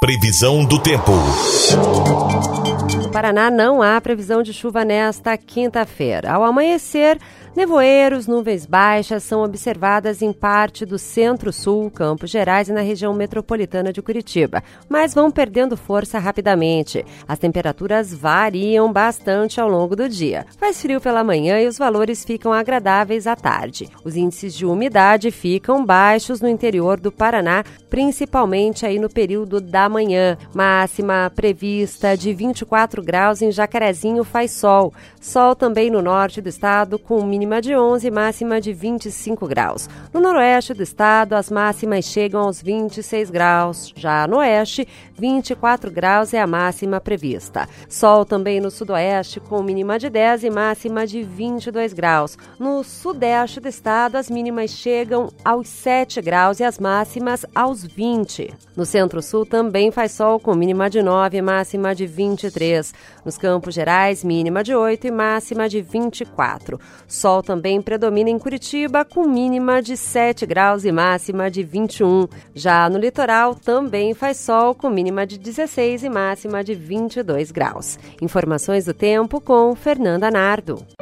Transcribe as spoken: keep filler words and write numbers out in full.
Previsão do tempo. No Paraná não há previsão de chuva nesta quinta-feira. Ao amanhecer, nevoeiros, nuvens baixas são observadas em parte do centro-sul, Campos Gerais e na região metropolitana de Curitiba, mas vão perdendo força rapidamente. As temperaturas variam bastante ao longo do dia. Faz frio pela manhã e os valores ficam agradáveis à tarde. Os índices de umidade ficam baixos no interior do Paraná, principalmente aí no período da manhã. Máxima prevista de vinte e quatro graus em Jacarezinho faz sol. Sol também no norte do estado com mínima de onze e máxima de vinte e cinco graus. No noroeste do estado, as máximas chegam aos vinte e seis graus. Já no oeste, vinte e quatro graus é a máxima prevista. Sol também no sudoeste com mínima de dez e máxima de vinte e dois graus. No sudeste do estado, as mínimas chegam aos sete graus e as máximas aos vinte. No centro-sul também faz sol com mínima de nove e máxima de vinte e três. Nos Campos Gerais, mínima de oito e máxima de vinte e quatro. Sol também predomina em Curitiba com mínima de sete graus e máxima de vinte e um. Já no litoral também faz sol com mínima de dezesseis e máxima de vinte e dois graus. Informações do tempo com Fernanda Nardo.